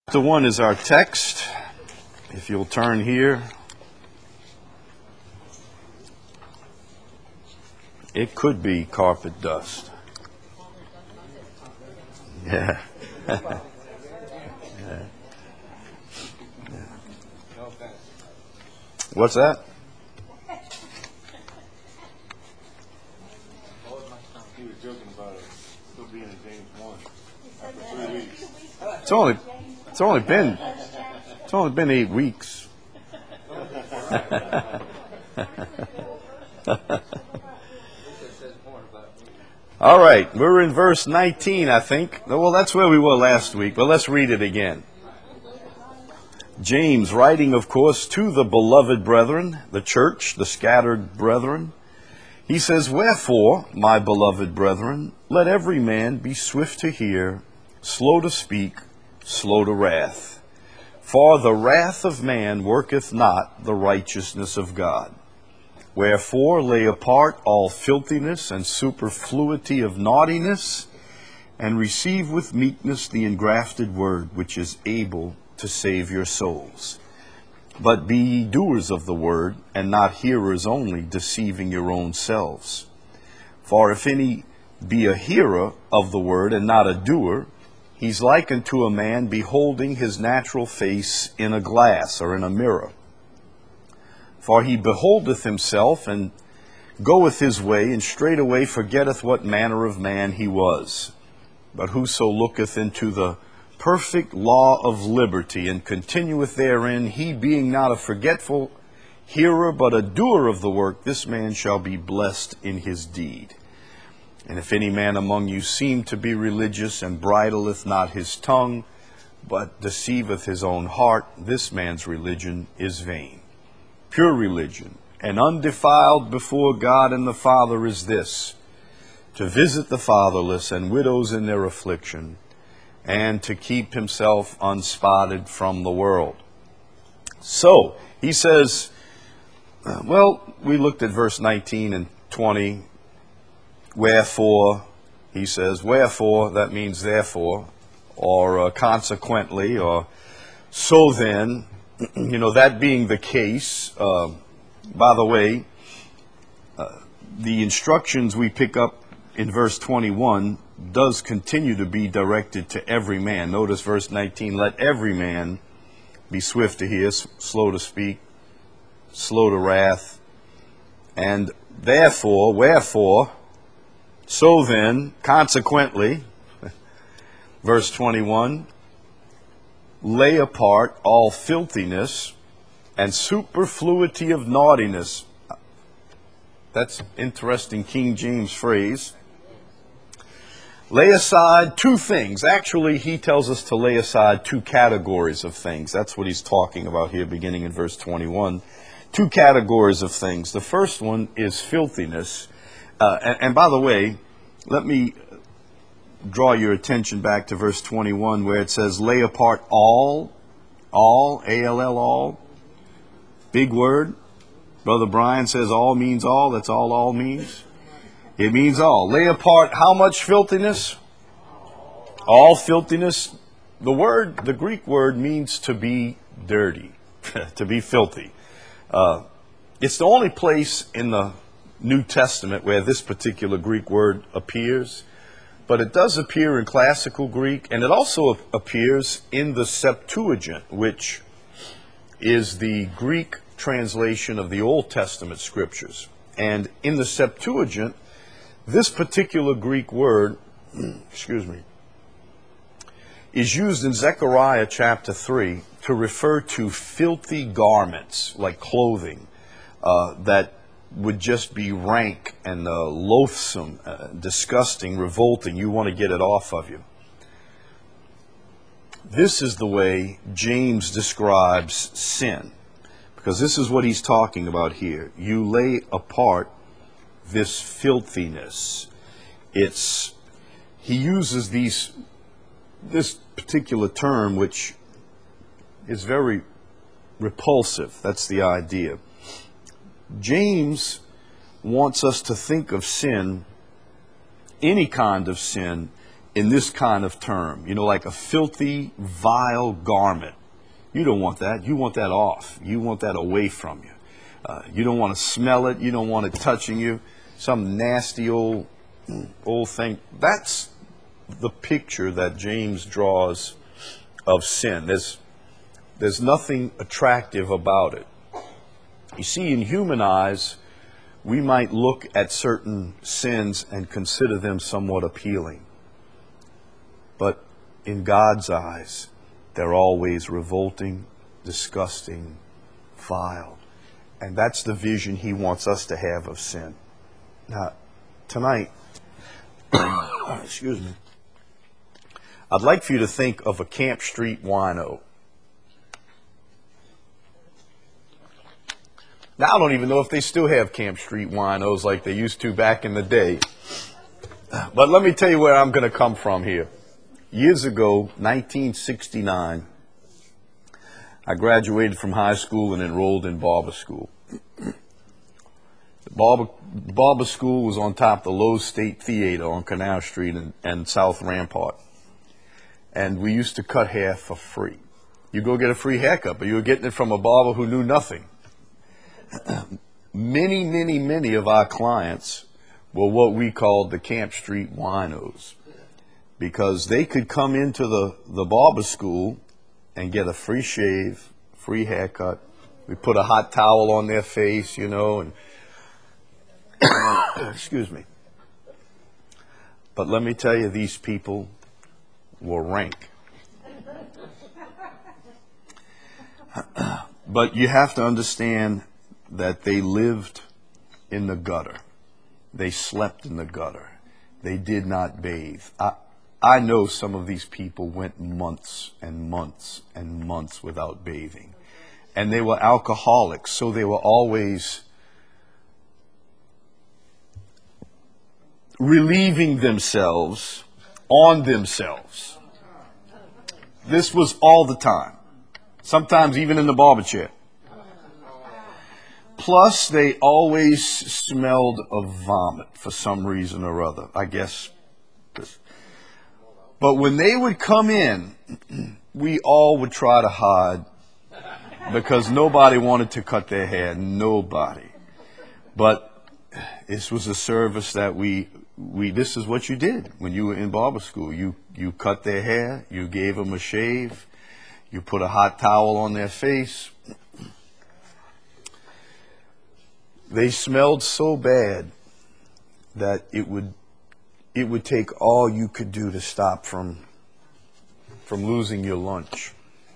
Chapter 1 is our text. If you'll turn here. It could be carpet dust. Yeah. Yeah. What's that? He was joking about it still being in James 1 after 3 weeks. It's only been 8 weeks. All right, we're in verse 19, I think. Well, that's where we were last week, but let's read it again. James, writing, of course, to the beloved brethren, the church, the scattered brethren, he says, "Wherefore, my beloved brethren, let every man be swift to hear, slow to speak, slow to wrath. For the wrath of man worketh not the righteousness of God. Wherefore, lay apart all filthiness and superfluity of naughtiness, and receive with meekness the engrafted word, which is able to save your souls. But be ye doers of the word, and not hearers only, deceiving your own selves. For if any be a hearer of the word, and not a doer, he's like unto a man beholding his natural face in a glass or in a mirror. For he beholdeth himself, and goeth his way, and straightway forgetteth what manner of man he was. But whoso looketh into the perfect law of liberty, and continueth therein, he being not a forgetful hearer, but a doer of the work, this man shall be blessed in his deed. And if any man among you seem to be religious, and bridleth not his tongue, but deceiveth his own heart, this man's religion is vain. Pure religion, and undefiled before God and the Father is this, to visit the fatherless and widows in their affliction, and to keep himself unspotted from the world." So, he says, we looked at verse 19 and 20. Wherefore, he says, wherefore, that means therefore, or consequently, or so then, that being the case. By the way, the instructions we pick up in verse 21 does continue to be directed to every man. Notice verse 19, let every man be swift to hear, slow to speak, slow to wrath, and therefore, wherefore, so then, consequently, verse 21, lay apart all filthiness and superfluity of naughtiness. That's interesting King James phrase. Lay aside two things. Actually, he tells us to lay aside two categories of things. That's what he's talking about here, beginning in verse 21. Two categories of things. The first one is filthiness. And by the way, let me draw your attention back to verse 21, where it says, lay apart all, A-L-L, all. Big word. Brother Brian says all means all. That's all means. It means all. Lay apart how much filthiness? All filthiness. The Greek word means to be dirty, to be filthy. It's the only place in the New Testament where this particular Greek word appears, but it does appear in classical Greek, and it also appears in the Septuagint, which is the Greek translation of the Old Testament scriptures. And in the Septuagint, this particular Greek word, is used in Zechariah chapter 3 to refer to filthy garments, like clothing, that would just be rank and loathsome, disgusting, revolting. You want to get it off of you. This is the way James describes sin, because this is what he's talking about here. You lay apart this filthiness. He uses this particular term, which is very repulsive. That's the idea. James wants us to think of sin, any kind of sin, in this kind of term, like a filthy, vile garment. You don't want that. You want that off. You want that away from you. You don't want to smell it. You don't want it touching you. Some nasty old thing. That's the picture that James draws of sin. There's nothing attractive about it. You see, in human eyes, we might look at certain sins and consider them somewhat appealing. But in God's eyes, they're always revolting, disgusting, vile. And that's the vision He wants us to have of sin. Now, tonight, excuse me, I'd like for you to think of a Camp Street wino. Now, I don't even know if they still have Camp Street winos like they used to back in the day. But let me tell you where I'm going to come from here. Years ago, 1969, I graduated from high school and enrolled in barber school. The barber school was on top of the Lowe's State Theater on Canal Street and South Rampart. And we used to cut hair for free. You go get a free haircut, but you were getting it from a barber who knew nothing. Many of our clients were what we called the Camp Street winos, because they could come into the barber school and get a free shave, free haircut. We put a hot towel on their face, and excuse me. But let me tell you, these people were rank. But you have to understand that they lived in the gutter. They slept in the gutter. They did not bathe. I know some of these people went months and months and months without bathing. And they were alcoholics, so they were always relieving themselves on themselves. This was all the time. Sometimes even in the barber chair. Plus, they always smelled of vomit for some reason or other, I guess. But when they would come in, we all would try to hide because nobody wanted to cut their hair. Nobody. But this was a service that this is what you did when you were in barber school. You cut their hair, you gave them a shave, you put a hot towel on their face. They smelled so bad that it would take all you could do to stop from losing your lunch.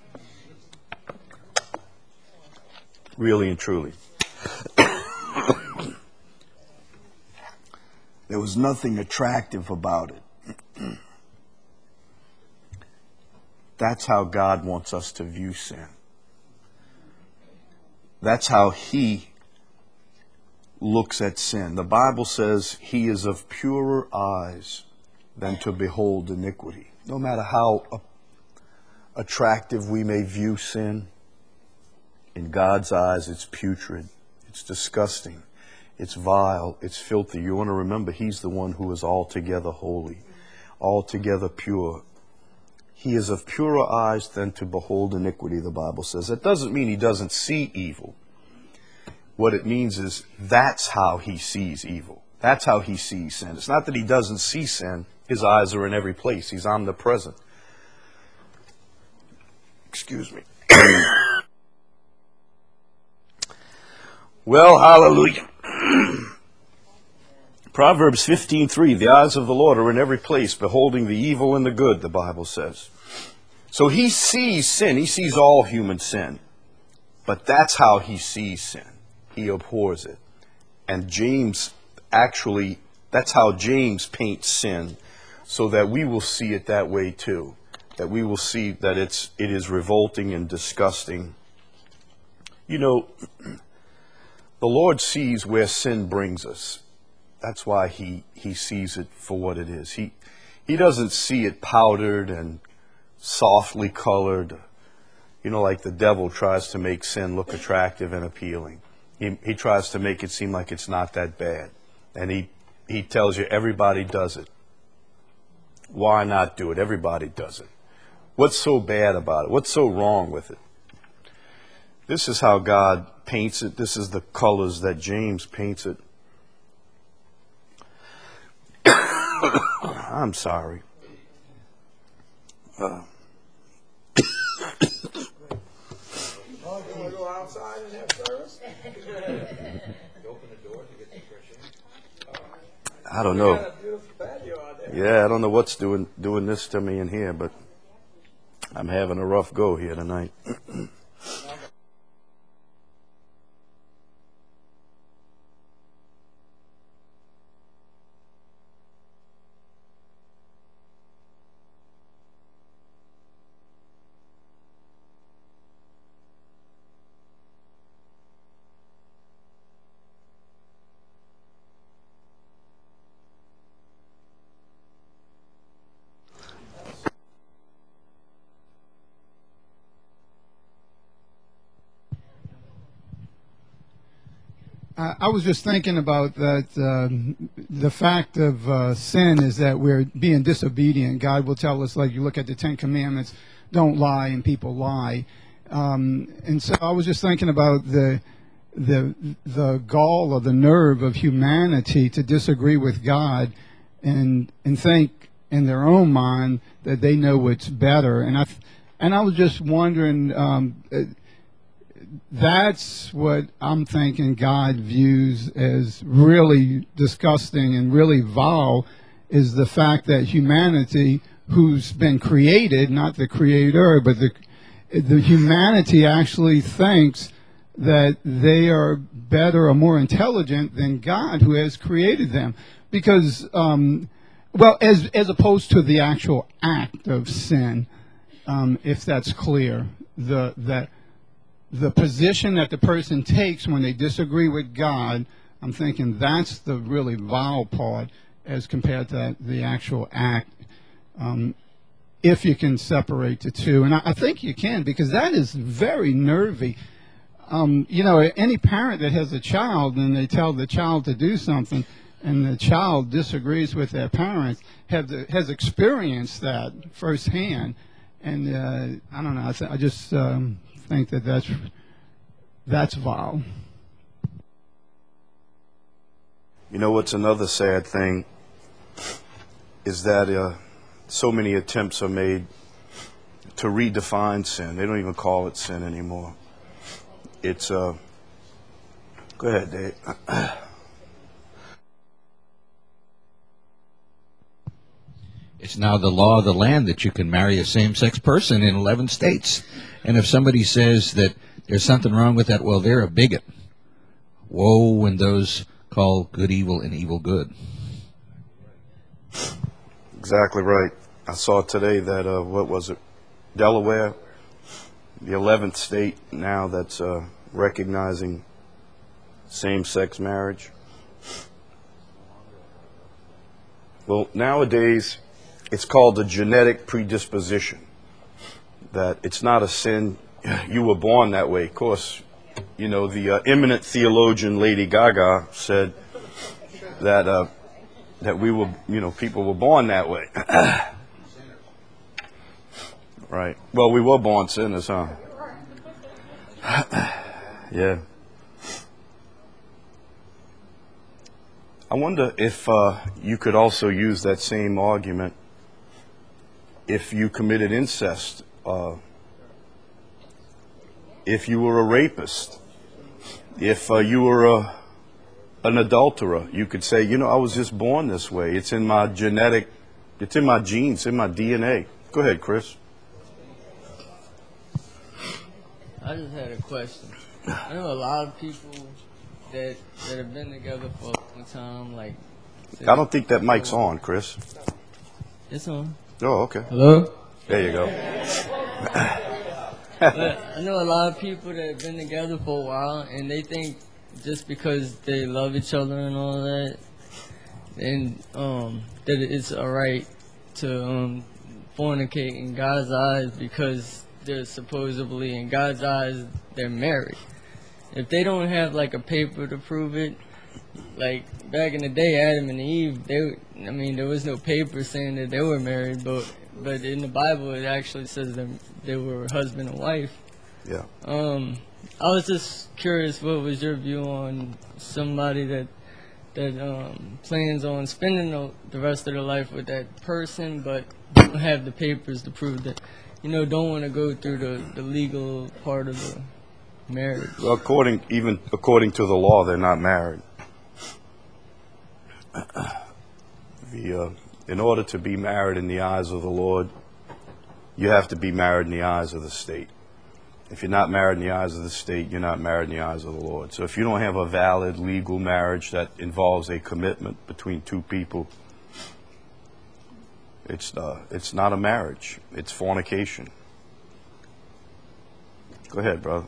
Really and truly. There was nothing attractive about it. That's how God wants us to view sin. That's how He looks at sin. The Bible says He is of purer eyes than to behold iniquity. No matter how attractive we may view sin, in God's eyes it's putrid, it's disgusting, it's vile, it's filthy. You want to remember, He's the one who is altogether holy, altogether pure. He is of purer eyes than to behold iniquity, the Bible says. That doesn't mean He doesn't see evil. What it means is that's how He sees evil. That's how He sees sin. It's not that He doesn't see sin. His eyes are in every place. He's omnipresent. Excuse me. Well, hallelujah. Proverbs 15:3, the eyes of the Lord are in every place, beholding the evil and the good, the Bible says. So He sees sin. He sees all human sin. But that's how He sees sin. He abhors it. And that's how James paints sin, so that we will see it that way too. That we will see that it is revolting and disgusting. The Lord sees where sin brings us. That's why He sees it for what it is. He doesn't see it powdered and softly colored, like the devil tries to make sin look attractive and appealing. He tries to make it seem like it's not that bad. And he tells you everybody does it. Why not do it? Everybody does it. What's so bad about it? What's so wrong with it? This is how God paints it. This is the colors that James paints it. I'm sorry. You want to go outside and have service? Open the door to get the fresh air. I don't know. Got a beautiful patio out there. Yeah, I don't know what's doing this to me in here, but I'm having a rough go here tonight. I was just thinking about that. The fact of sin is that we're being disobedient. God will tell us, like you look at the Ten Commandments, don't lie, and people lie. And so I was just thinking about the gall or the nerve of humanity to disagree with God and think in their own mind that they know what's better. And I was just wondering. That's what I'm thinking God views as really disgusting and really vile, is the fact that humanity, who's been created, not the creator, but the humanity actually thinks that they are better or more intelligent than God, who has created them. Because, as opposed to the actual act of sin, if that's clear, the position that the person takes when they disagree with God, I'm thinking that's the really vile part as compared to the actual act, if you can separate the two. And I think you can, because that is very nervy. Any parent that has a child and they tell the child to do something and the child disagrees with their parents has experienced that firsthand. And I don't know, I just think that's vile. You know what's another sad thing is that so many attempts are made to redefine sin. They don't even call it sin anymore. It's go ahead, Dave. It's now the law of the land that you can marry a same-sex person in 11 states. And if somebody says that there's something wrong with that, well, they're a bigot. Woe when those call good evil and evil good. Exactly right. I saw today that, what was it, Delaware, the 11th state now that's recognizing same-sex marriage. Well, nowadays, it's called a genetic predisposition, that it's not a sin. You were born that way. Of course, the eminent theologian Lady Gaga said that we were, people were born that way. Right. Well, we were born sinners, huh? Yeah. I wonder if you could also use that same argument if you committed incest, if you were a rapist, if you were an adulterer. You could say, I was just born this way. It's in my genetic, it's in my genes, in my DNA. Go ahead, Chris. I just had a question. I know a lot of people that have been together for a long time, like... I don't think that mic's on, Chris. It's on. Oh, okay. Hello? There you go. But I know a lot of people that have been together for a while, and they think just because they love each other and all that, and that it's all right to fornicate in God's eyes because they're supposedly, in God's eyes, they're married. If they don't have like a paper to prove it, like back in the day, Adam and Eve, there was no paper saying that they were married, but in the Bible it actually says that they were husband and wife. Yeah. I was just curious, what was your view on somebody that plans on spending the rest of their life with that person, but don't have the papers to prove that, don't want to go through the legal part of the marriage? Well, according to the law, they're not married. In order to be married in the eyes of the Lord, you have to be married in the eyes of the state. If you're not married in the eyes of the state, you're not married in the eyes of the Lord. So if you don't have a valid legal marriage that involves a commitment between two people, it's not a marriage. It's fornication. Go ahead, brother.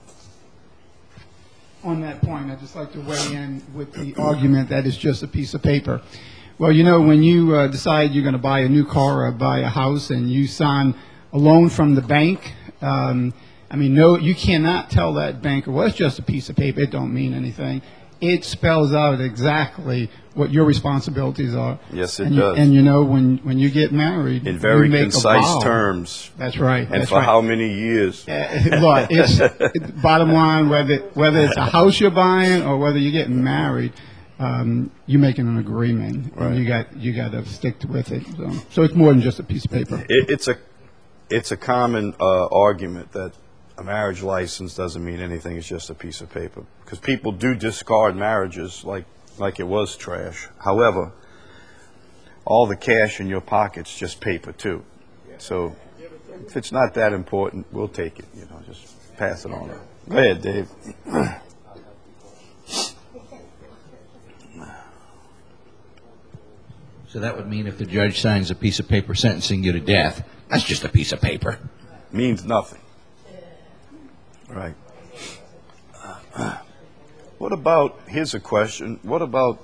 On that point, I'd just like to weigh in with the argument that it's just a piece of paper. Well, when you decide you're going to buy a new car or buy a house and you sign a loan from the bank, no, you cannot tell that banker, well, it's just a piece of paper. It don't mean anything. It spells out exactly what your responsibilities are. Yes, it does. And when you get married, in very you make concise a vow. terms. That's right. And for how many years? Look, bottom line, whether it's a house you're buying or whether you're getting married, you're making an agreement, right. And you got to stick with it. So it's more than just a piece of paper. It's a common argument that a marriage license doesn't mean anything. It's just a piece of paper, because people do discard marriages like it was trash. However, all the cash in your pocket's just paper too. So if it's not that important, we'll take it. Just pass it on. Go ahead, Dave. So that would mean if the judge signs a piece of paper sentencing you to death, that's just a piece of paper. Means nothing. Right. What about, here's a question, what about,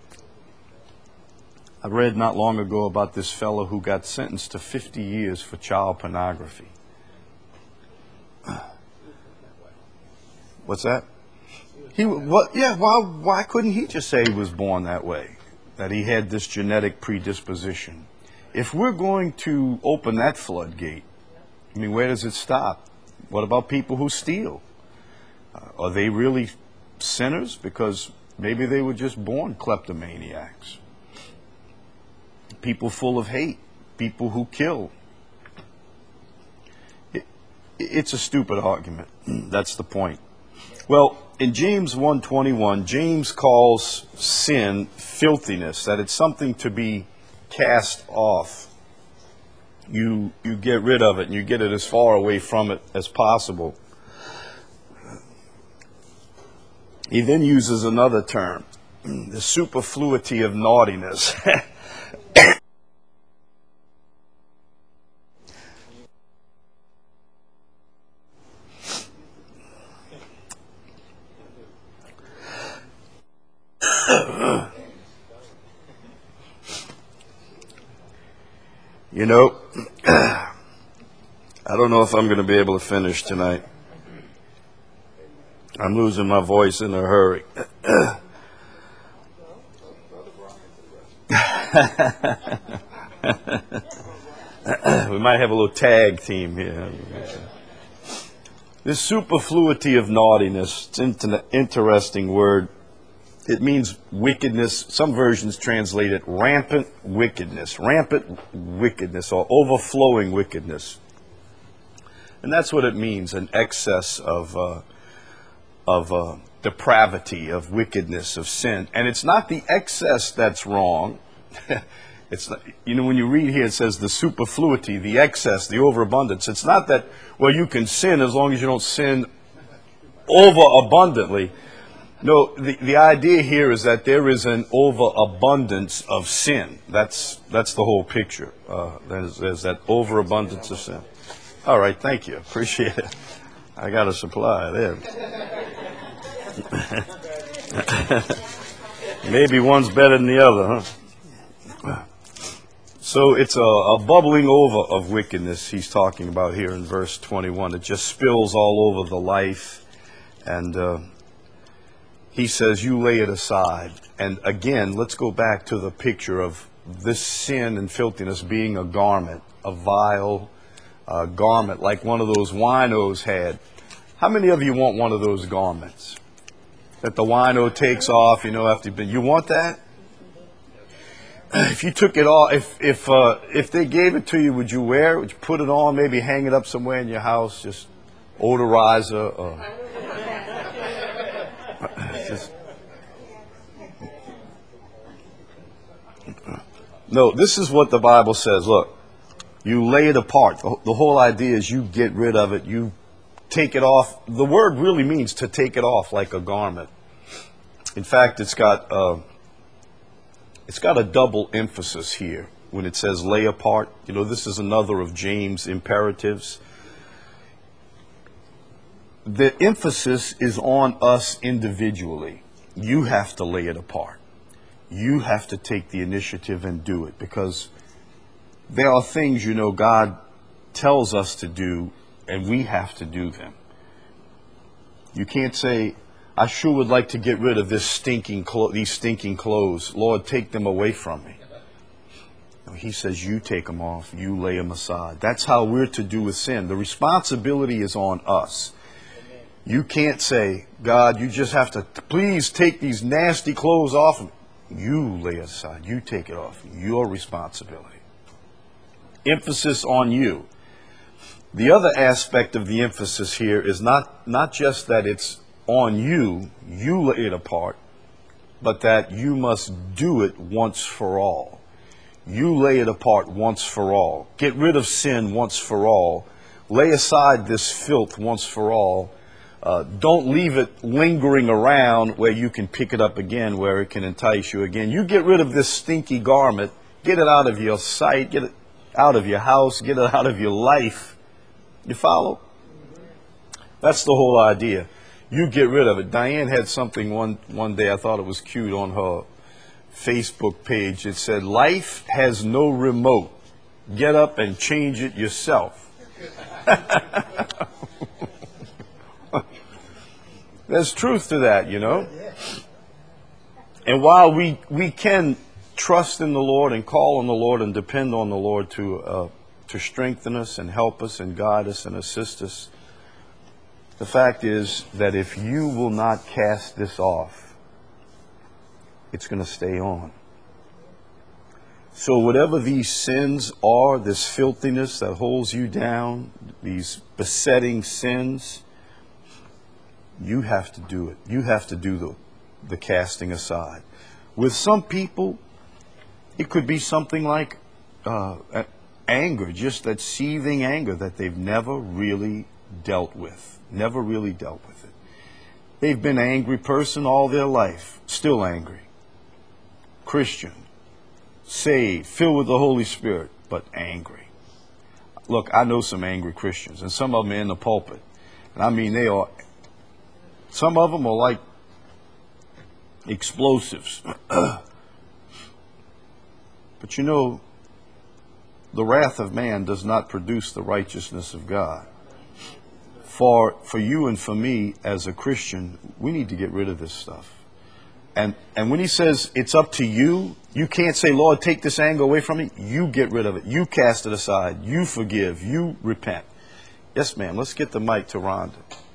I read not long ago about this fellow who got sentenced to 50 years for child pornography. What's that? Why couldn't he just say he was born that way? That he had this genetic predisposition? If we're going to open that floodgate, where does it stop? What about people who steal? Are they really sinners? Because maybe they were just born kleptomaniacs. People full of hate. People who kill. It's a stupid argument. That's the point. Well, in James 1:21, James calls sin filthiness, that it's something to be cast off. You get rid of it, and you get it as far away from it as possible. He then uses another term, the superfluity of naughtiness. I don't know if I'm going to be able to finish tonight. I'm losing my voice in a hurry. We might have a little tag team here. This superfluity of naughtiness, it's an interesting word. It means wickedness. Some versions translate it rampant wickedness, or overflowing wickedness. And that's what it means, an excess of depravity, of wickedness, of sin. And it's not the excess that's wrong. It's not, when you read here, it says the superfluity, the excess, the overabundance. It's not that, you can sin as long as you don't sin overabundantly. No, the idea here is that there is an overabundance of sin. That's the whole picture. There's that overabundance of sin. All right, thank you. Appreciate it. I got a supply there. Maybe one's better than the other, huh? So it's a bubbling over of wickedness he's talking about here in verse 21. It just spills all over the life. And he says, you lay it aside. And again, let's go back to the picture of this sin and filthiness being a garment, a vile garment, like one of those winos had. How many of you want one of those garments that the wino takes off, after you've been? You want that? If you took it off, if they gave it to you, would you wear it? Would you put it on, maybe hang it up somewhere in your house, just odorizer? Or No, this is what the Bible says. Look, you lay it apart. The whole idea is you get rid of it. You take it off. The word really means to take it off like a garment. In fact, it's got a double emphasis here when it says lay apart. This is another of James' imperatives. The emphasis is on us individually. You have to lay it apart. You have to take the initiative and do it, because there are things, God tells us to do, and we have to do them. You can't say, I sure would like to get rid of these stinking clothes. Lord, take them away from me. No, he says, you take them off, you lay them aside. That's how we're to do with sin. The responsibility is on us. You can't say, God, you just have to please take these nasty clothes off of me. You lay it aside. You take it off. Your responsibility. Emphasis on you. The other aspect of the emphasis here is not just that it's on you, you lay it apart, but that you must do it once for all. You lay it apart once for all. Get rid of sin once for all. Lay aside this filth once for all. Don't leave it lingering around where you can pick it up again, where it can entice you again. You get rid of this stinky garment. Get it out of your sight. Get it out of your house. Get it out of your life. You follow? That's the whole idea. You get rid of it. Diane had something one day, I thought it was cute, on her Facebook page. It said, life has no remote. Get up and change it yourself. There's truth to that, And while we can trust in the Lord and call on the Lord and depend on the Lord to strengthen us and help us and guide us and assist us, the fact is that if you will not cast this off, it's going to stay on. So whatever these sins are, this filthiness that holds you down, these besetting sins, you have to do it. You have to do the casting aside. With some people, it could be something like anger, just that seething anger that they've never really dealt with. Never really dealt with it. They've been an angry person all their life, still angry. Christian, saved, filled with the Holy Spirit, but angry. Look, I know some angry Christians, and some of them are in the pulpit. And I mean, some of them are like explosives. But the wrath of man does not produce the righteousness of God. For you and for me as a Christian, we need to get rid of this stuff. And when he says it's up to you, you can't say, Lord, take this anger away from me. You get rid of it. You cast it aside. You forgive. You repent. Yes, ma'am. Let's get the mic to Rhonda.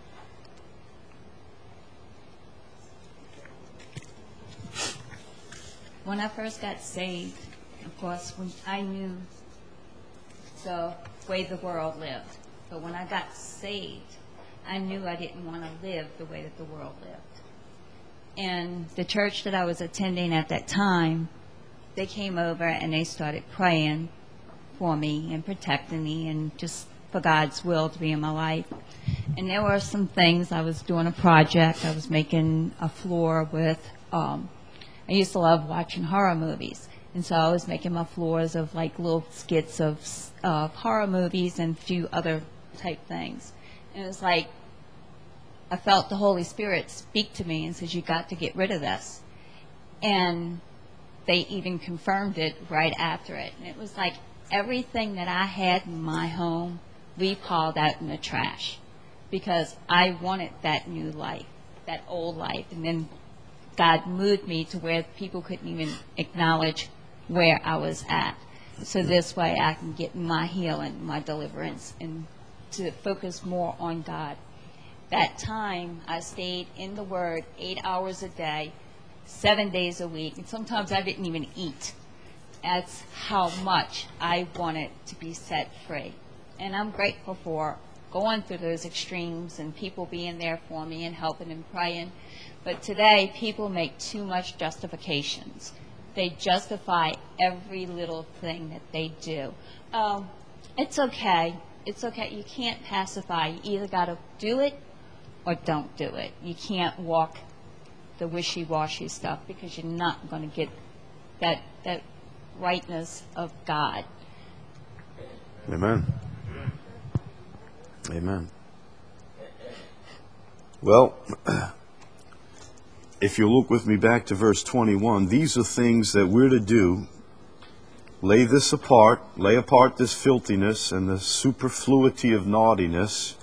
When I first got saved, of course, when I knew the way the world lived. But when I got saved, I knew I didn't want to live the way that the world lived. And the church that I was attending at that time, they came over and they started praying for me and protecting me and just for God's will to be in my life. And there were some things. I was doing a project. I was making a floor with, I used to love watching horror movies. And so I was making my floors of like little skits of horror movies and a few other type things. And it was like, I felt the Holy Spirit speak to me and says, you got to get rid of this. And they even confirmed it right after it. And it was like everything that I had in my home, we hauled out in the trash because I wanted that new life, that old life. And then God moved me to where people couldn't even acknowledge where I was at. So this way I can get my healing, my deliverance, and to focus more on God. That time I stayed in the Word 8 hours a day, 7 days a week, and sometimes I didn't even eat. That's how much I wanted to be set free. And I'm grateful for going through those extremes and people being there for me and helping and praying. But today, people make too much justifications. They justify every little thing that they do. It's okay. It's okay. You can't pacify. You either got to do it or don't do it. You can't walk the wishy-washy stuff because you're not going to get that rightness of God. Amen. Amen. Well, if you look with me back to verse 21, these are things that we're to do. Lay apart this filthiness and the superfluity of naughtiness,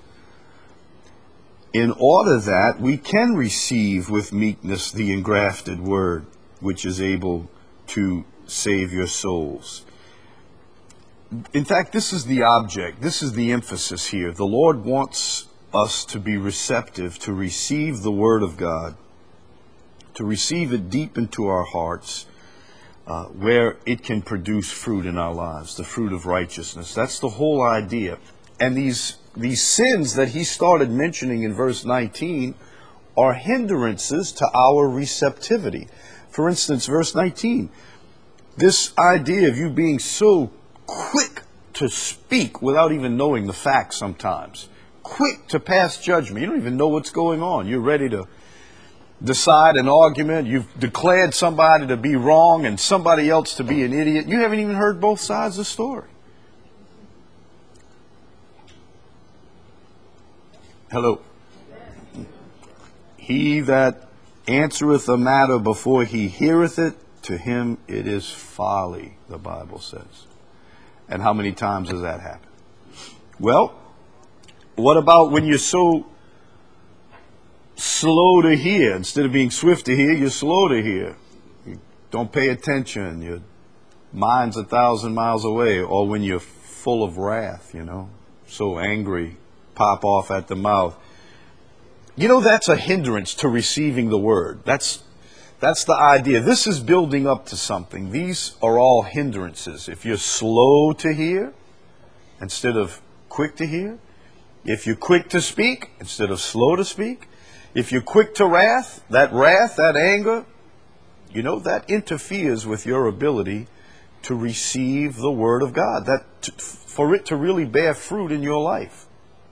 in order that we can receive with meekness the engrafted word, which is able to save your souls. In fact, this is the object, this is the emphasis here. The Lord wants us to be receptive, to receive the Word of God, to receive it deep into our hearts, where it can produce fruit in our lives, the fruit of righteousness. That's the whole idea. And these sins that he started mentioning in verse 19 are hindrances to our receptivity. For instance, verse 19, this idea of you being so quick to speak without even knowing the facts sometimes. Quick to pass judgment. You don't even know what's going on. You're ready to decide an argument. You've declared somebody to be wrong and somebody else to be an idiot. You haven't even heard both sides of the story. Hello. He that answereth a matter before he heareth it, to him it is folly, the Bible says. And how many times has that happened? Well, what about when you're so slow to hear? Instead of being swift to hear, you're slow to hear. You don't pay attention. Your mind's 1,000 miles away. Or when you're full of wrath, so angry, pop off at the mouth. That's a hindrance to receiving the word. That's the idea. This is building up to something. These are all hindrances. If you're slow to hear instead of quick to hear, if you're quick to speak instead of slow to speak, if you're quick to wrath, that anger, that interferes with your ability to receive the Word of God, for it to really bear fruit in your life.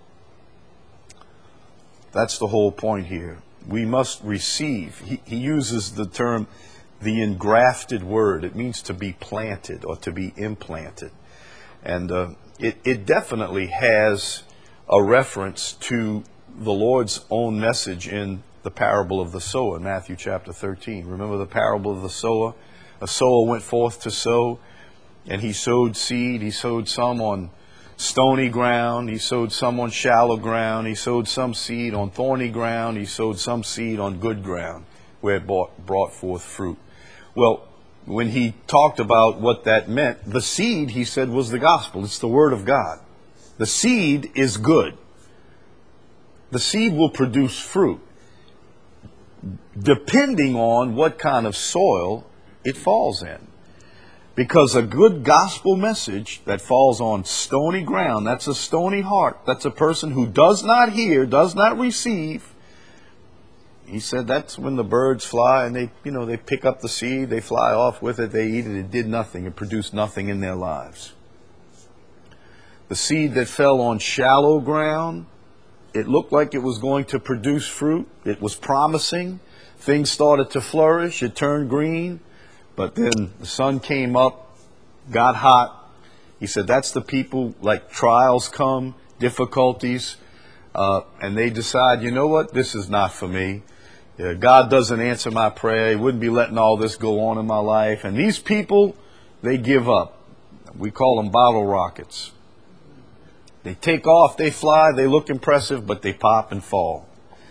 That's the whole point here. We must receive. He uses the term, the engrafted word. It means to be planted or to be implanted. And it definitely has a reference to the Lord's own message in the parable of the sower in Matthew chapter 13. Remember the parable of the sower? A sower went forth to sow, and he sowed seed. He sowed some on stony ground. He sowed some on shallow ground. He sowed some seed on thorny ground. He sowed some seed on good ground where it brought forth fruit. Well, when he talked about what that meant, the seed, he said, was the gospel. It's the Word of God. The seed is good. The seed will produce fruit depending on what kind of soil it falls in. Because a good gospel message that falls on stony ground, that's a stony heart. That's a person who does not hear, does not receive. He said that's when the birds fly and they pick up the seed, they fly off with it, they eat it. It did nothing. It produced nothing in their lives. The seed that fell on shallow ground, it looked like it was going to produce fruit. It was promising. Things started to flourish. It turned green. But then the sun came up, got hot. He said that's the people, like trials come, difficulties, and they decide, you know what, this is not for me. God doesn't answer my prayer. He wouldn't be letting all this go on in my life. And these people, they give up. We call them bottle rockets. They take off, they fly, they look impressive, but they pop and fall.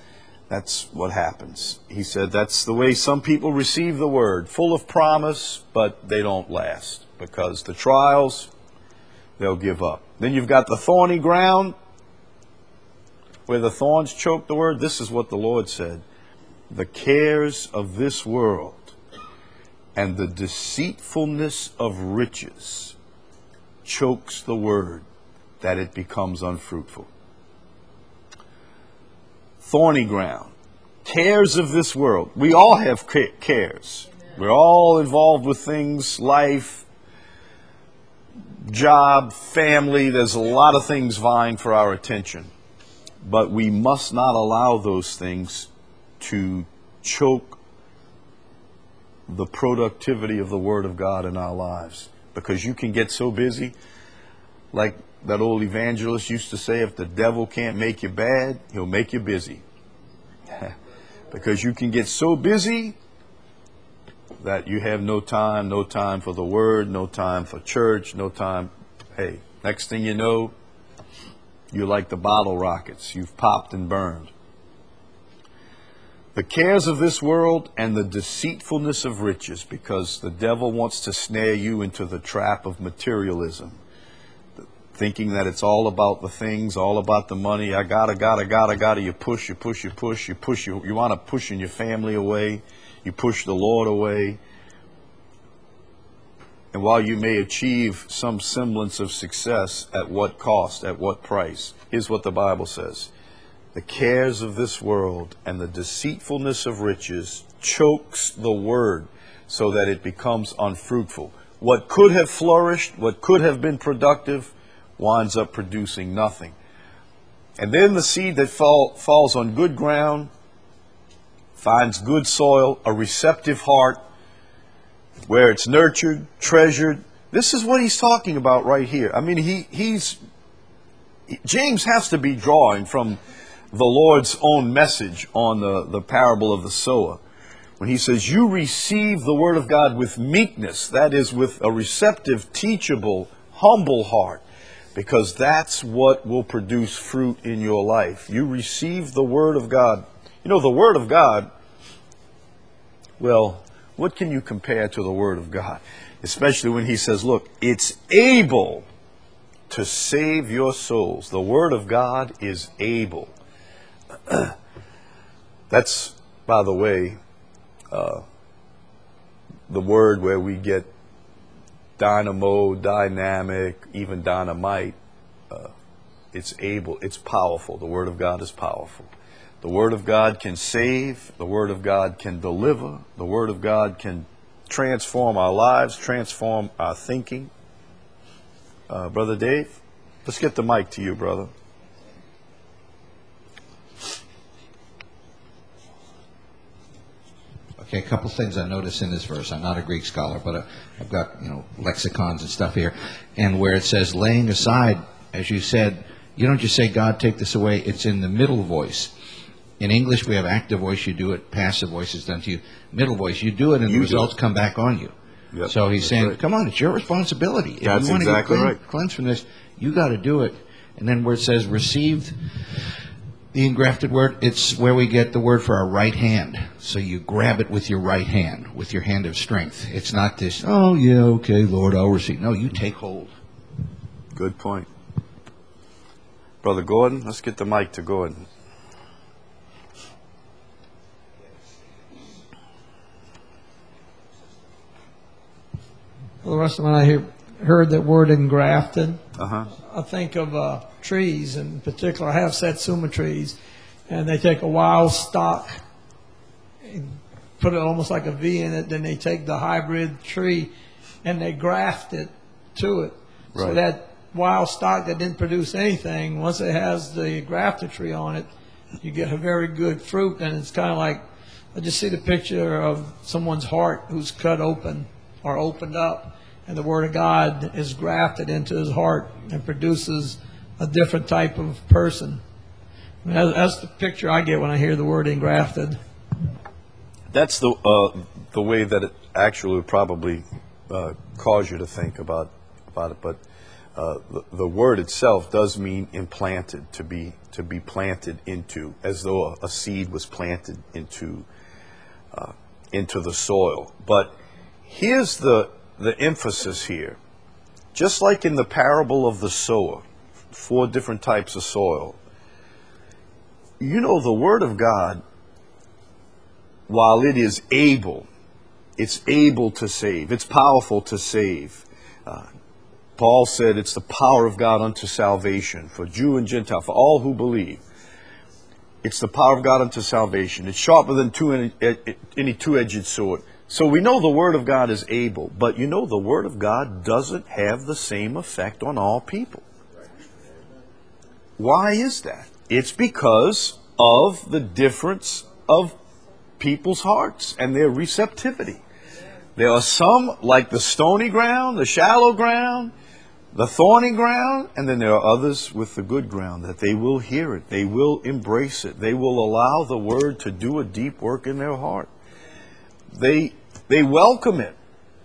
That's what happens. He said that's the way some people receive the word, full of promise, but they don't last because the trials, they'll give up. Then you've got the thorny ground where the thorns choke the word. This is what the Lord said. The cares of this world and the deceitfulness of riches chokes the word that it becomes unfruitful. Thorny ground, cares of this world. We all have cares. We're all involved with things, life, job, family. There's a lot of things vying for our attention. But we must not allow those things to choke the productivity of the Word of God in our lives. Because you can get so busy, like that old evangelist used to say, if the devil can't make you bad, he'll make you busy. Because you can get so busy that you have no time for the Word, no time for church, no time. Hey, next thing you know, you're like the bottle rockets. You've popped and burned. The cares of this world and the deceitfulness of riches, because the devil wants to snare you into the trap of materialism, thinking that it's all about the things, all about the money. I gotta. You push. You want to push your family away. You push the Lord away. And while you may achieve some semblance of success, at what cost, at what price? Here's what the Bible says. The cares of this world and the deceitfulness of riches chokes the word so that it becomes unfruitful. What could have flourished, what could have been productive, winds up producing nothing. And then the seed that falls on good ground finds good soil, a receptive heart, where it's nurtured, treasured. This is what he's talking about right here. I mean, James has to be drawing from the Lord's own message on the parable of the sower. When he says, you receive the word of God with meekness, that is, with a receptive, teachable, humble heart, because that's what will produce fruit in your life. You receive the word of God. You know, the word of God, well, what can you compare to the word of God? Especially when he says, look, it's able to save your souls. The word of God is able. That's, by the way, the word where we get dynamo, dynamic, even dynamite. It's able, it's powerful. The word of God is powerful. The word of God can save. The word of God can deliver. The word of God can transform our lives, transform our thinking. Brother Dave, let's get the mic to you, brother. Okay, a couple things I noticed in this verse. I'm not a Greek scholar, but I've got, lexicons and stuff here. And where it says laying aside, as you said, you don't just say, God, take this away. It's in the middle voice. In English, we have active voice, you do it. Passive voice is done to you. Middle voice, you do it, and the results come back on you. Yep, so he's saying, right. Come on, it's your responsibility. If That's you want exactly to get right. cleansed from this, you got to do it. And then where it says received, the engrafted word, it's where we get the word for our right hand. So you grab it with your right hand, with your hand of strength. It's not this, oh, yeah, okay, Lord, I'll receive. No, you take hold. Good point. Brother Gordon, let's get the mic to Gordon. Well, the rest of when I heard that word engrafted, Uh-huh. I think of trees. In particular, I have satsuma trees, and they take a wild stock and put it almost like a V in it. Then they take the hybrid tree and they graft it to it. So Right. that wild stock that didn't produce anything, once it has the grafted tree on it, you get a very good fruit. And it's kind of like, I just see the picture of someone's heart who's cut open or opened up, and the Word of God is grafted into his heart and produces a different type of person. I mean, that's the picture I get when I hear the word engrafted. That's the way that it actually would probably cause you to think about it. But The word itself does mean implanted, to be planted into, as though a seed was planted into the soil. But here's the emphasis here. Just like in the parable of the sower, 4 different types of soil. You know, the Word of God, while it is able, it's able to save. It's powerful to save. Paul said it's the power of God unto salvation for Jew and Gentile, for all who believe. It's the power of God unto salvation. It's sharper than any two-edged sword. So we know the Word of God is able, but you know the Word of God doesn't have the same effect on all people. Why is that? It's because of the difference of people's hearts and their receptivity. There are some like the stony ground, the shallow ground, the thorny ground, and then there are others with the good ground that they will hear it, they will embrace it, they will allow the Word to do a deep work in their heart. They welcome it.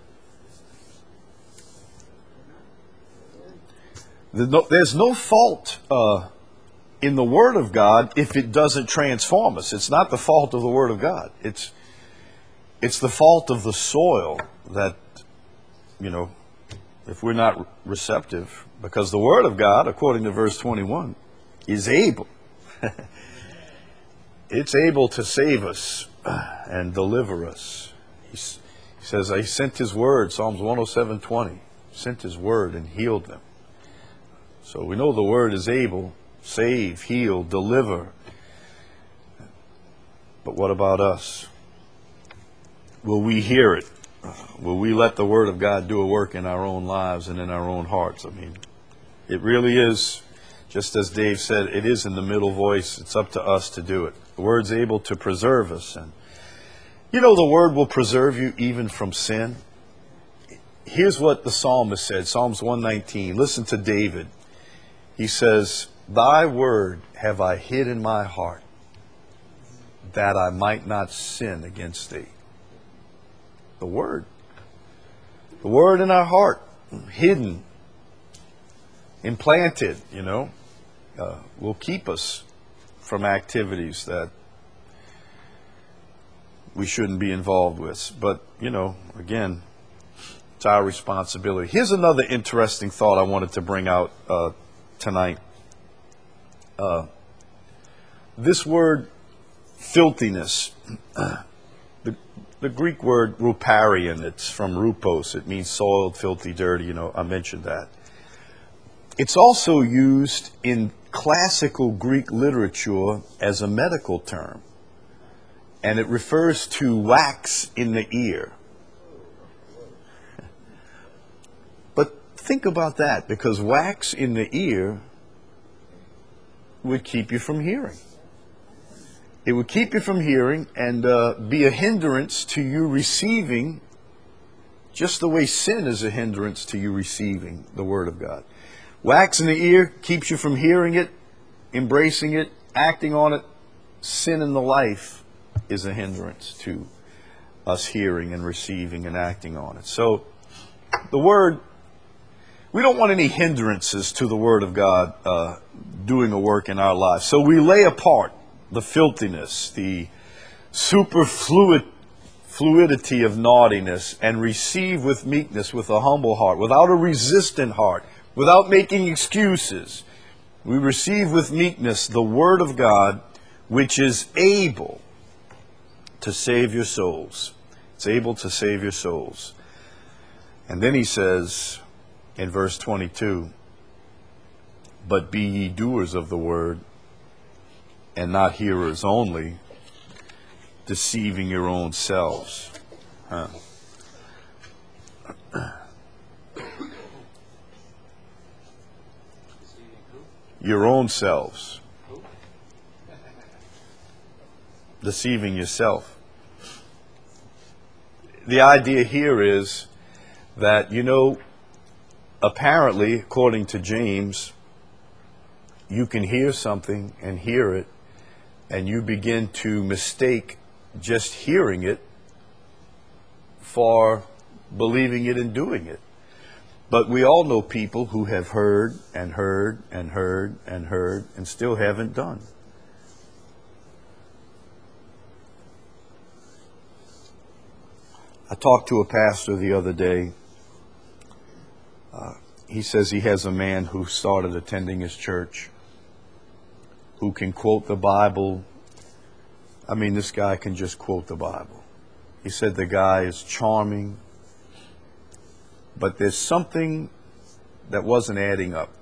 There's no fault in the Word of God if it doesn't transform us. It's not the fault of the Word of God. It's the fault of the soil that, if we're not receptive, because the Word of God, according to verse 21, is able. It's able to save us and deliver us. He says, I sent His Word, Psalms 107:20, sent His Word and healed them. So we know the Word is able, save, heal, deliver. But what about us? Will we hear it? Will we let the Word of God do a work in our own lives and in our own hearts? I mean, it really is, just as Dave said, it is in the middle voice. It's up to us to do it. The Word's able to preserve us. And the Word will preserve you even from sin. Here's what the psalmist said, Psalms 119. Listen to David. He says, Thy Word have I hid in my heart, that I might not sin against Thee. The Word in our heart, hidden, implanted, will keep us from activities that we shouldn't be involved with. But, again, it's our responsibility. Here's another interesting thought I wanted to bring out tonight. This word, filthiness, the Greek word ruparian, it's from rupos. It means soiled, filthy, dirty. I mentioned that. It's also used in classical Greek literature as a medical term. And it refers to wax in the ear. But think about that, because wax in the ear would keep you from hearing. It would keep you from hearing and be a hindrance to you receiving, just the way sin is a hindrance to you receiving the Word of God. Wax in the ear keeps you from hearing it, embracing it, acting on it. Sin in the life is a hindrance to us hearing and receiving and acting on it. So the Word, we don't want any hindrances to the Word of God doing a work in our lives. So we lay apart the filthiness, the fluidity of naughtiness, and receive with meekness, with a humble heart, without a resistant heart, without making excuses. We receive with meekness the Word of God, which is able to save your souls. It's able to save your souls. And then he says in verse 22, But be ye doers of the word, and not hearers only, deceiving your own selves. Your own selves. Deceiving yourself. The idea here is that, apparently, according to James, you can hear something and hear it, and you begin to mistake just hearing it for believing it and doing it. But we all know people who have heard and heard and heard and heard and still haven't done. I talked to a pastor the other day. He says he has a man who started attending his church who can quote the Bible. I mean, this guy can just quote the Bible. He said the guy is charming, but there's something that wasn't adding up.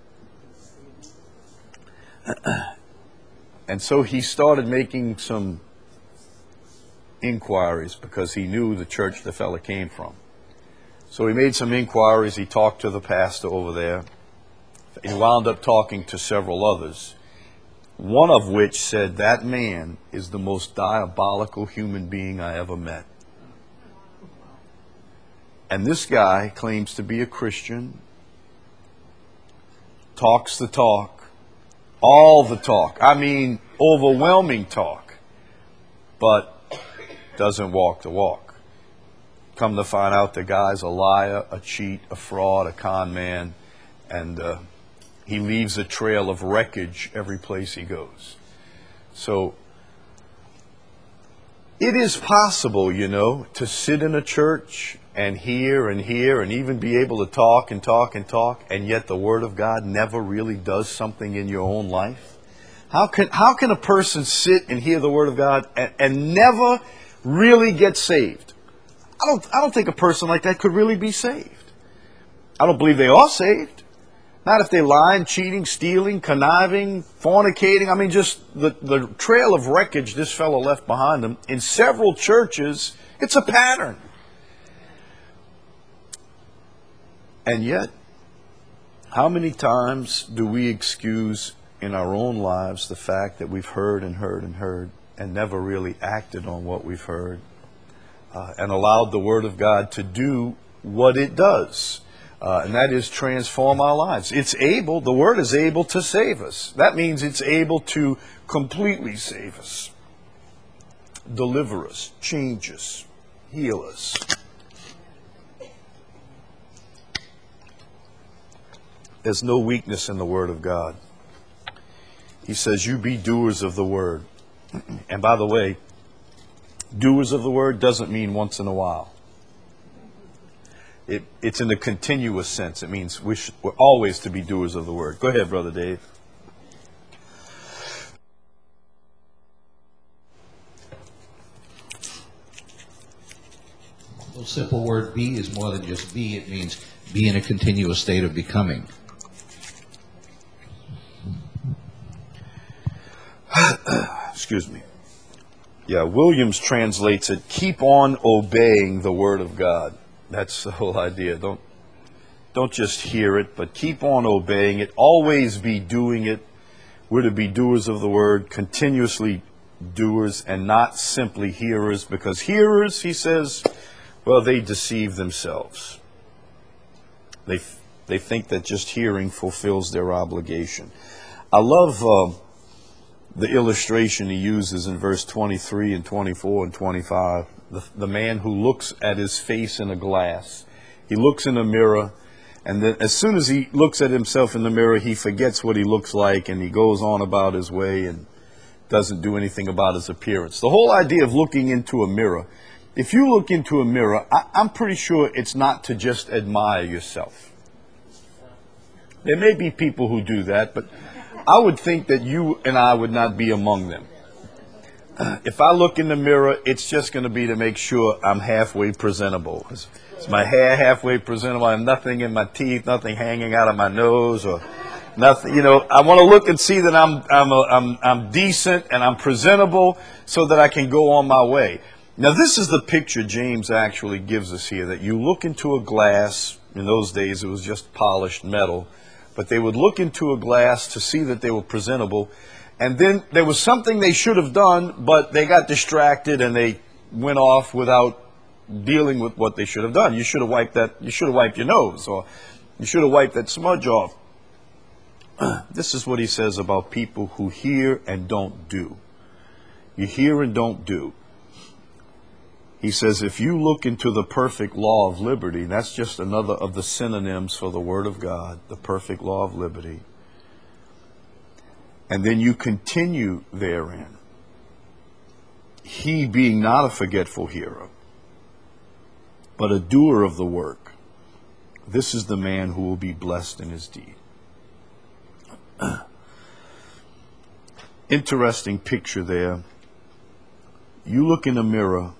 And so he started making some inquiries because he knew the church the fella came from. So he made some inquiries. He talked to the pastor over there. He wound up talking to several others, one of which said, that man is the most diabolical human being I ever met. And this guy claims to be a Christian, talks the talk, all the talk. I mean, overwhelming talk, but doesn't walk the walk. Come to find out the guy's a liar, a cheat, a fraud, a con man, and he leaves a trail of wreckage every place he goes. So it is possible, you know, to sit in a church and hear and hear and even be able to talk and talk and talk, and yet the Word of God never really does something in your own life. How can a person sit and hear the Word of God and never really get saved? I don't think a person like that could really be saved. I don't believe they are saved. Not if they're lying, cheating, stealing, conniving, fornicating. I mean, just the trail of wreckage this fellow left behind him in several churches, it's a pattern. And yet, how many times do we excuse in our own lives the fact that we've heard and heard and heard and never really acted on what we've heard? And allowed the Word of God to do what it does, and that is transform our lives. It's able, the Word is able to save us. That means it's able to completely save us, deliver us, change us, heal us. There's no weakness in the Word of God. He says, you be doers of the Word. And by the way, doers of the Word doesn't mean once in a while. It's in a continuous sense. It means we're always to be doers of the Word. Go ahead, Brother Dave. The simple word be is more than just be. It means be in a continuous state of becoming. Excuse me. Yeah, Williams translates it, keep on obeying the Word of God. That's the whole idea. Don't just hear it, but keep on obeying it. Always be doing it. We're to be doers of the Word, continuously doers and not simply hearers, because hearers, he says, well, they deceive themselves. They think that just hearing fulfills their obligation. I love the illustration he uses in verse 23 and 24 and 25. The man who looks at his face in a glass. He looks in a mirror, and then as soon as he looks at himself in the mirror, he forgets what he looks like, and he goes on about his way and doesn't do anything about his appearance. The whole idea of looking into a mirror, if you look into a mirror, I'm pretty sure it's not to just admire yourself. There may be people who do that, but I would think that you and I would not be among them. If I look in the mirror, it's just going to be to make sure I'm halfway presentable. Is my hair halfway presentable? I have nothing in my teeth, nothing hanging out of my nose, or nothing. You know, I want to look and see that I'm decent and I'm presentable, so that I can go on my way. Now, this is the picture James actually gives us here. That you look into a glass. In those days, it was just polished metal. But they would look into a glass to see that they were presentable. And then there was something they should have done, but they got distracted and they went off without dealing with what they should have done. You should have wiped that. You should have wiped your nose, or you should have wiped that smudge off. This is what he says about people who hear and don't do. You hear and don't do. He says, if you look into the perfect law of liberty, that's just another of the synonyms for the Word of God, the perfect law of liberty, and then you continue therein, he being not a forgetful hearer, but a doer of the work, this is the man who will be blessed in his deed. Interesting picture there. You look in a mirror,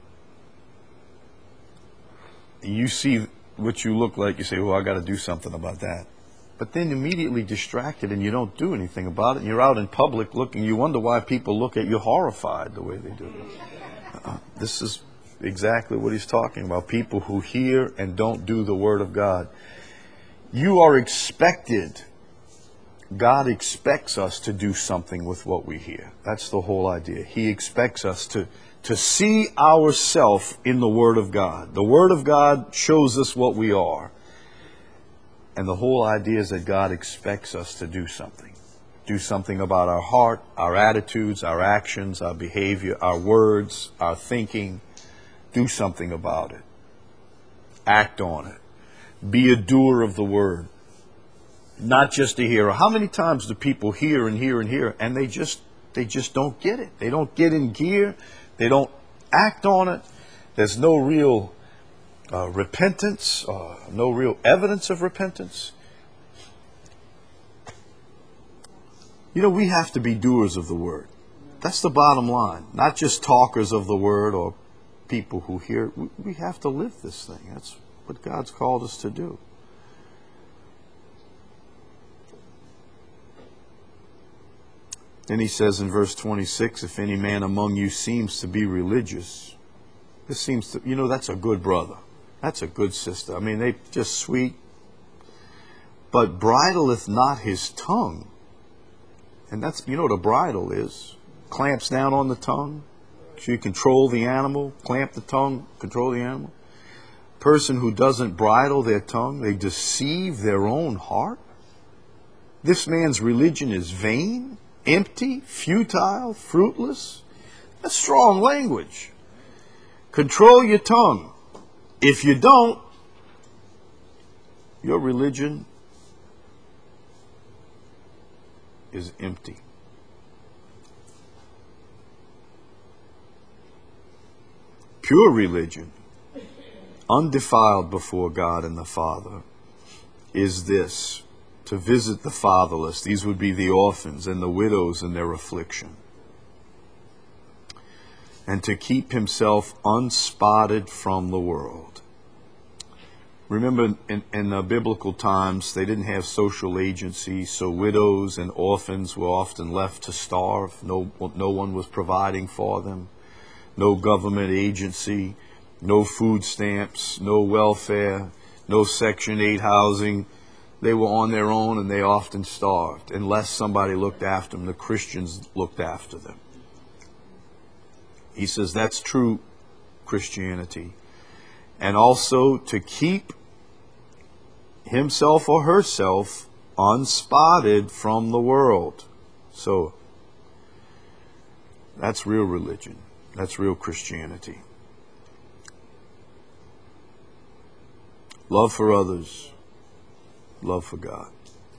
you see what you look like, you say, well, I got to do something about that. But then immediately distracted and you don't do anything about it. And you're out in public looking, you wonder why people look at you horrified the way they do. This is exactly what he's talking about. People who hear and don't do the Word of God. You are expected. God expects us to do something with what we hear. That's the whole idea. He expects us to see ourselves in the Word of God. The Word of God shows us what we are. And the whole idea is that God expects us to do something. Do something about our heart, our attitudes, our actions, our behavior, our words, our thinking. Do something about it. Act on it. Be a doer of the Word. Not just a hearer. How many times do people hear and hear and hear and they just don't get it? They don't get in gear. They don't act on it. There's no real repentance, no real evidence of repentance. You know, we have to be doers of the Word. That's the bottom line. Not just talkers of the Word or people who hear. We have to live this thing. That's what God's called us to do. Then he says in verse 26, if any man among you seems to be religious, this seems to, that's a good brother. That's a good sister. I mean, they just sweet. But bridleth not his tongue. And that's, what a bridle is. Clamps down on the tongue. So you control the animal. Clamp the tongue, control the animal. Person who doesn't bridle their tongue, they deceive their own heart. This man's religion is vain, empty, futile, fruitless. That's strong language. Control your tongue. If you don't, your religion is empty. Pure religion, undefiled before God and the Father, is this: to visit the fatherless. These would be the orphans and the widows in their affliction. And to keep himself unspotted from the world. Remember, in biblical times, they didn't have social agency, so widows and orphans were often left to starve. No one was providing for them. No government agency, no food stamps, no welfare, no Section 8 housing. They were on their own and they often starved. Unless somebody looked after them, the Christians looked after them. He says that's true Christianity. And also to keep himself or herself unspotted from the world. So that's real religion. That's real Christianity. Love for others. Love for God.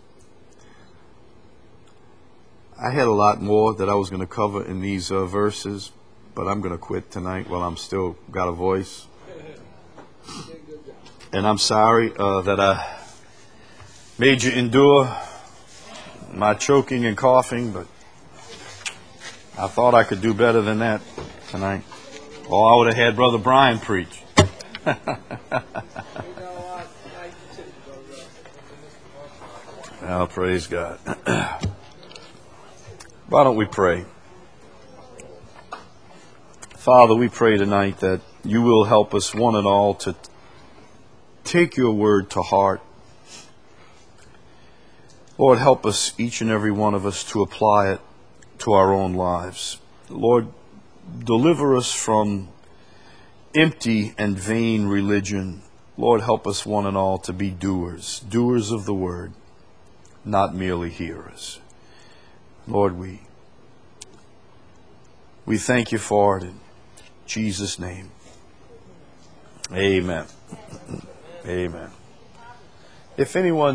I had a lot more that I was going to cover in these verses, but I'm going to quit tonight while I'm still got a voice. And I'm sorry that I made you endure my choking and coughing, but I thought I could do better than that tonight. Or I would have had Brother Brian preach. Oh, praise God. Why don't we pray? Father, we pray tonight that you will help us one and all to take your word to heart. Lord, help us, each and every one of us, to apply it to our own lives. Lord, deliver us from empty and vain religion. Lord, help us one and all to be doers of the word, not merely hearers. Lord, we thank you for it in Jesus' name. Amen. Amen. If anyone